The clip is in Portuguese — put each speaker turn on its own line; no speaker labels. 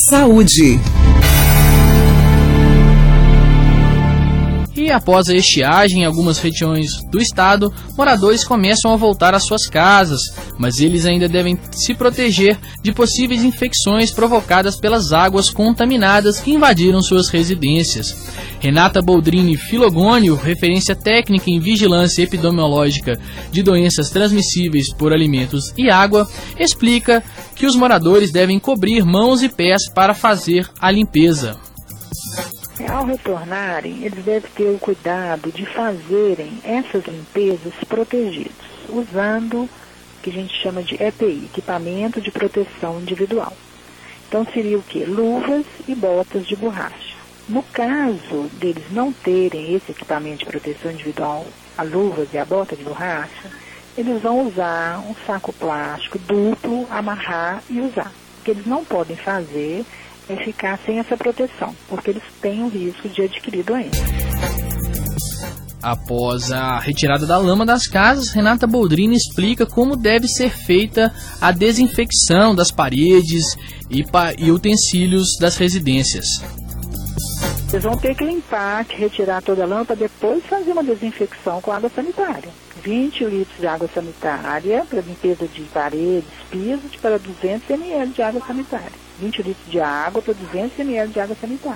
Saúde.
E após a estiagem em algumas regiões do estado, moradores começam a voltar às suas casas, mas eles ainda devem se proteger de possíveis infecções provocadas pelas águas contaminadas que invadiram suas residências. Renata Boldrini Filogônio, referência técnica em vigilância epidemiológica de doenças transmissíveis por alimentos e água, explica que os moradores devem cobrir mãos e pés para fazer a limpeza.
Ao retornarem, eles devem ter o cuidado de fazerem essas limpezas protegidos, usando o que a gente chama de EPI, equipamento de proteção individual. Então seria o quê? Luvas e botas de borracha. No caso deles não terem esse equipamento de proteção individual, a luvas e a bota de borracha, eles vão usar um saco plástico duplo, amarrar e usar. O que eles não podem fazer é ficar sem essa proteção, porque eles têm o risco de adquirir doença. Após
a retirada da lama das casas, Renata Boldrini explica como deve ser feita a desinfecção das paredes e utensílios das residências.
Vocês vão ter que limpar, retirar toda a lama para depois fazer uma desinfecção com água sanitária. 20 litros de água sanitária para limpeza de paredes, pisos, para 200 ml de água sanitária. 20 litros de água para 200 ml de água sanitária.